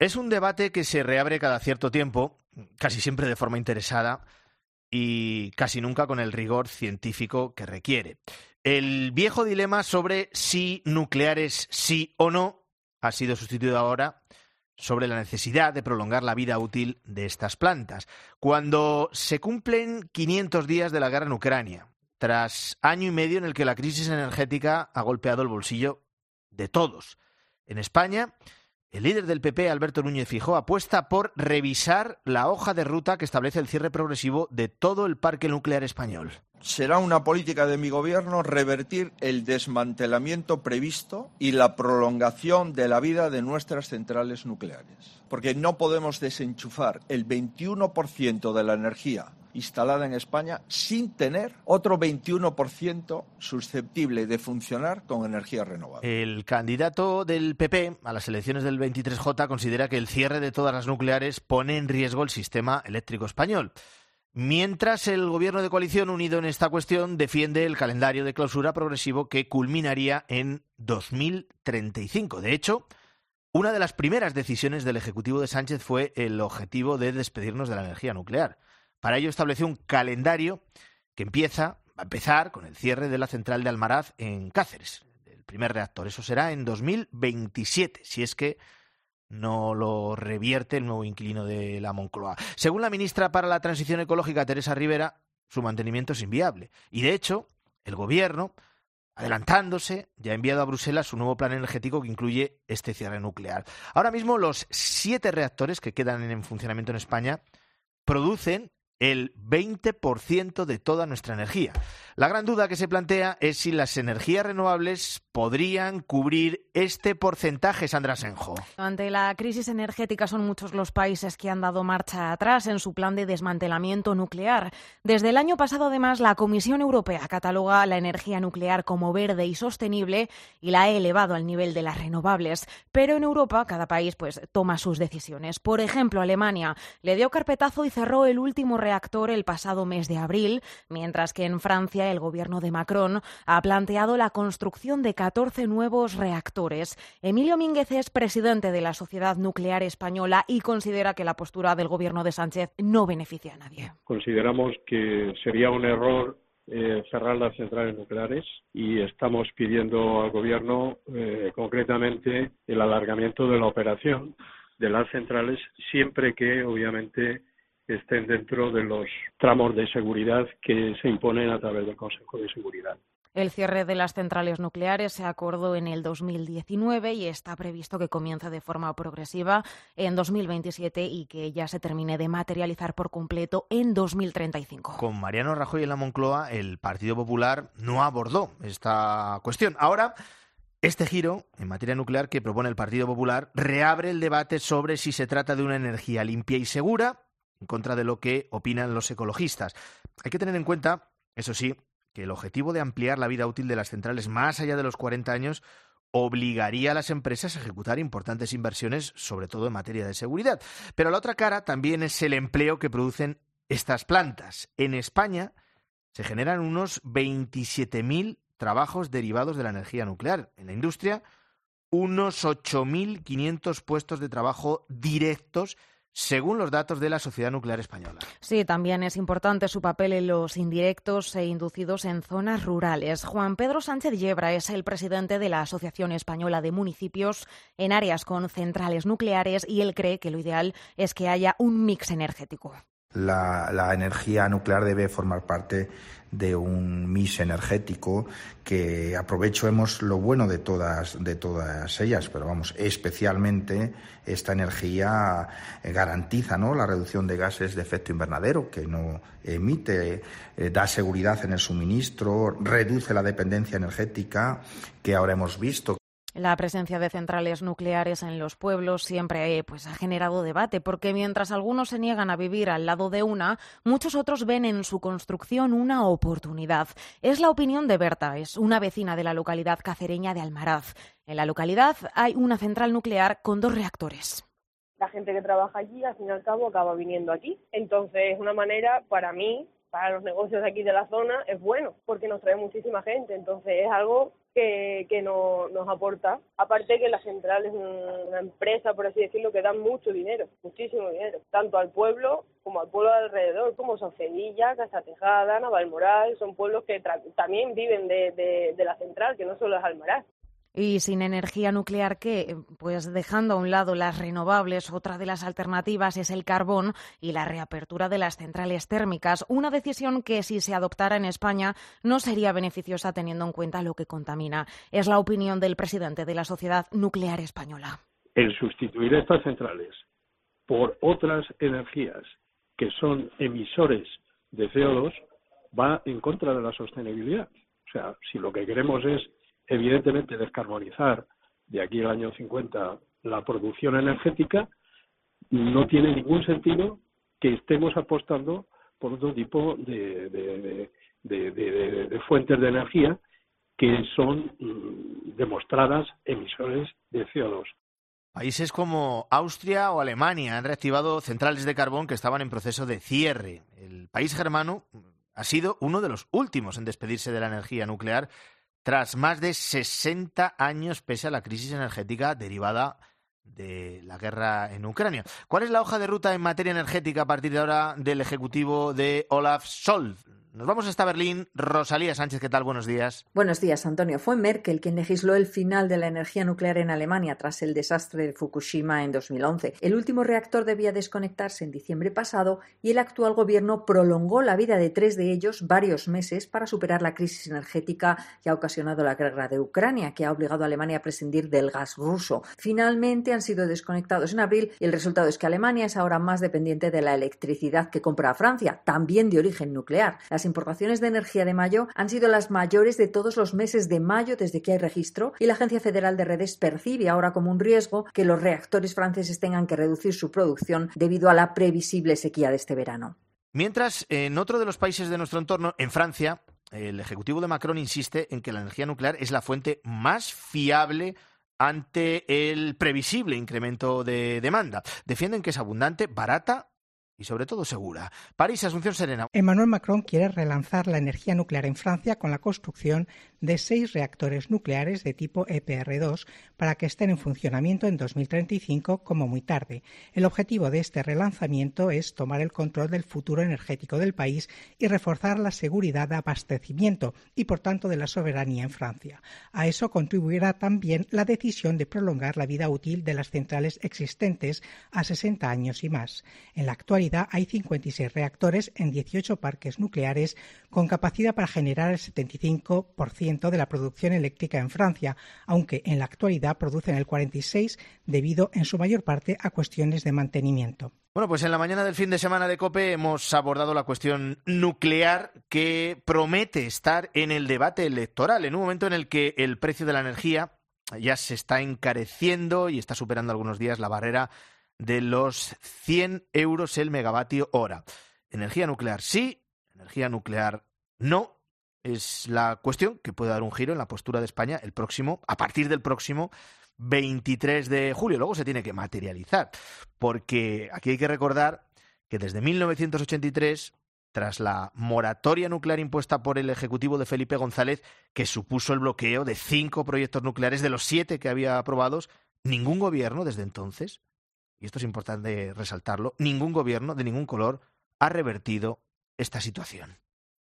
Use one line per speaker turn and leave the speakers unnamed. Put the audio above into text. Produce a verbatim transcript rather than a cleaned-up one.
Es un debate que se reabre cada cierto tiempo, casi siempre de forma interesada y casi nunca con el rigor científico que requiere. El viejo dilema sobre si nucleares sí o no ha sido sustituido ahora sobre la necesidad de prolongar la vida útil de estas plantas. Cuando se cumplen quinientos días de la guerra en Ucrania, tras año y medio en el que la crisis energética ha golpeado el bolsillo de todos. En España, el líder del P P, Alberto Núñez Feijóo, apuesta por revisar la hoja de ruta que establece el cierre progresivo de todo el parque nuclear español.
Será una política de mi gobierno revertir el desmantelamiento previsto y la prolongación de la vida de nuestras centrales nucleares. Porque no podemos desenchufar el veintiuno por ciento de la energía instalada en España sin tener otro veintiuno por ciento susceptible de funcionar con energía renovable.
El candidato del P P a las elecciones del veintitrés J considera que el cierre de todas las nucleares pone en riesgo el sistema eléctrico español. Mientras el gobierno de coalición, unido en esta cuestión, defiende el calendario de clausura progresivo que culminaría en dos mil treinta y cinco. De hecho, una de las primeras decisiones del Ejecutivo de Sánchez fue el objetivo de despedirnos de la energía nuclear. Para ello estableció un calendario que empieza, va a empezar con el cierre de la central de Almaraz en Cáceres, el primer reactor. Eso será en dos mil veintisiete, si es que no lo revierte el nuevo inquilino de la Moncloa. Según la ministra para la Transición Ecológica, Teresa Rivera, su mantenimiento es inviable. Y de hecho, el gobierno, adelantándose, ya ha enviado a Bruselas su nuevo plan energético que incluye este cierre nuclear. Ahora mismo los siete reactores que quedan en funcionamiento en España producen el veinte por ciento de toda nuestra energía. La gran duda que se plantea es si las energías renovables podrían cubrir este porcentaje, Sandra Senjo.
Ante la crisis energética son muchos los países que han dado marcha atrás en su plan de desmantelamiento nuclear. Desde el año pasado, además, la Comisión Europea cataloga la energía nuclear como verde y sostenible y la ha elevado al nivel de las renovables. Pero en Europa cada país pues toma sus decisiones. Por ejemplo, Alemania le dio carpetazo y cerró el último reactor el pasado mes de abril, mientras que en Francia el gobierno de Macron ha planteado la construcción de catorce nuevos reactores. Emilio Mínguez es presidente de la Sociedad Nuclear Española y considera que la postura del gobierno de Sánchez no beneficia a nadie.
Consideramos que sería un error eh, cerrar las centrales nucleares y estamos pidiendo al gobierno eh, concretamente el alargamiento de la operación de las centrales siempre que obviamente estén dentro de los tramos de seguridad que se imponen a través del Consejo de Seguridad.
El cierre de las centrales nucleares se acordó en el dos mil diecinueve y está previsto que comience de forma progresiva en dos mil veintisiete y que ya se termine de materializar por completo en dos mil treinta y cinco.
Con Mariano Rajoy en la Moncloa, el Partido Popular no abordó esta cuestión. Ahora, este giro en materia nuclear que propone el Partido Popular reabre el debate sobre si se trata de una energía limpia y segura, en contra de lo que opinan los ecologistas. Hay que tener en cuenta, eso sí, que el objetivo de ampliar la vida útil de las centrales más allá de los cuarenta años obligaría a las empresas a ejecutar importantes inversiones, sobre todo en materia de seguridad. Pero la otra cara también es el empleo que producen estas plantas. En España se generan unos veintisiete mil trabajos derivados de la energía nuclear. En la industria, unos ocho mil quinientos puestos de trabajo directos, según los datos de la Sociedad Nuclear Española.
Sí, también es importante su papel en los indirectos e inducidos en zonas rurales. Juan Pedro Sánchez Yebra es el presidente de la Asociación Española de Municipios en áreas con centrales nucleares y él cree que lo ideal es que haya un mix energético.
La, la energía nuclear debe formar parte de un mix energético que aprovechemos lo bueno de todas de todas ellas, pero vamos, especialmente esta energía garantiza, ¿no?, la reducción de gases de efecto invernadero, que no emite, eh, da seguridad en el suministro, reduce la dependencia energética que ahora hemos visto.
La presencia de centrales nucleares en los pueblos siempre pues, ha generado debate, porque mientras algunos se niegan a vivir al lado de una, muchos otros ven en su construcción una oportunidad. Es la opinión de Berta, es una vecina de la localidad cacereña de Almaraz. En la localidad hay una central nuclear con dos reactores.
La gente que trabaja allí, al fin y al cabo, acaba viniendo aquí. Entonces, es una manera para mí, para los negocios de aquí de la zona es bueno, porque nos trae muchísima gente, entonces es algo que, que no, nos aporta. Aparte que la central es una empresa, por así decirlo, que da mucho dinero, muchísimo dinero, tanto al pueblo como al pueblo de alrededor, como son Sevilla, Casa Tejada, Navalmoral, son pueblos que tra- también viven de, de, de la central, que no solo es Almaraz.
Y sin energía nuclear, ¿qué? Pues dejando a un lado las renovables, otra de las alternativas es el carbón y la reapertura de las centrales térmicas. Una decisión que, si se adoptara en España, no sería beneficiosa teniendo en cuenta lo que contamina. Es la opinión del presidente de la Sociedad Nuclear Española.
El sustituir estas centrales por otras energías que son emisores de C O dos va en contra de la sostenibilidad. O sea, si lo que queremos es evidentemente descarbonizar de aquí al año cincuenta la producción energética, no tiene ningún sentido que estemos apostando por otro tipo de, de, de, de, de, de fuentes de energía que son mm, demostradas emisores de C O dos.
Países como Austria o Alemania han reactivado centrales de carbón que estaban en proceso de cierre. El país germano ha sido uno de los últimos en despedirse de la energía nuclear tras más de sesenta años pese a la crisis energética derivada de la guerra en Ucrania. ¿Cuál es la hoja de ruta en materia energética a partir de ahora del Ejecutivo de Olaf Scholz? Nos vamos hasta Berlín. Rosalía Sánchez, ¿qué tal? Buenos días.
Buenos días, Antonio. Fue Merkel quien legisló el final de la energía nuclear en Alemania tras el desastre de Fukushima en dos mil once. El último reactor debía desconectarse en diciembre pasado y el actual gobierno prolongó la vida de tres de ellos varios meses para superar la crisis energética que ha ocasionado la guerra de Ucrania, que ha obligado a Alemania a prescindir del gas ruso. Finalmente han sido desconectados en abril y el resultado es que Alemania es ahora más dependiente de la electricidad que compra a Francia, también de origen nuclear. Las importaciones de energía de mayo han sido las mayores de todos los meses de mayo desde que hay registro y la Agencia Federal de Redes percibe ahora como un riesgo que los reactores franceses tengan que reducir su producción debido a la previsible sequía de este verano.
Mientras, en otro de los países de nuestro entorno, en Francia, el Ejecutivo de Macron insiste en que la energía nuclear es la fuente más fiable ante el previsible incremento de demanda. Defienden que es abundante, barata y sobre todo segura. París, Asunción Serena.
Emmanuel Macron quiere relanzar la energía nuclear en Francia con la construcción de seis reactores nucleares de tipo E P R dos para que estén en funcionamiento en dos mil treinta y cinco como muy tarde. El objetivo de este relanzamiento es tomar el control del futuro energético del país y reforzar la seguridad de abastecimiento y, por tanto, de la soberanía en Francia. A eso contribuirá también la decisión de prolongar la vida útil de las centrales existentes a sesenta años y más. En la actualidad hay cincuenta y seis reactores en dieciocho parques nucleares con capacidad para generar el setenta y cinco por ciento de la producción eléctrica en Francia, aunque en la actualidad producen el cuarenta y seis por ciento debido en su mayor parte a cuestiones de mantenimiento.
Bueno, pues en la mañana del fin de semana de COPE hemos abordado la cuestión nuclear que promete estar en el debate electoral, en un momento en el que el precio de la energía ya se está encareciendo y está superando algunos días la barrera de los cien euros el megavatio hora. Energía nuclear sí, energía nuclear no. Es la cuestión que puede dar un giro en la postura de España el próximo, a partir del próximo veintitrés de julio. Luego se tiene que materializar, porque aquí hay que recordar que desde mil novecientos ochenta y tres, tras la moratoria nuclear impuesta por el Ejecutivo de Felipe González, que supuso el bloqueo de cinco proyectos nucleares de los siete que había aprobados, ningún gobierno desde entonces, y esto es importante resaltarlo, ningún gobierno de ningún color ha revertido esta situación.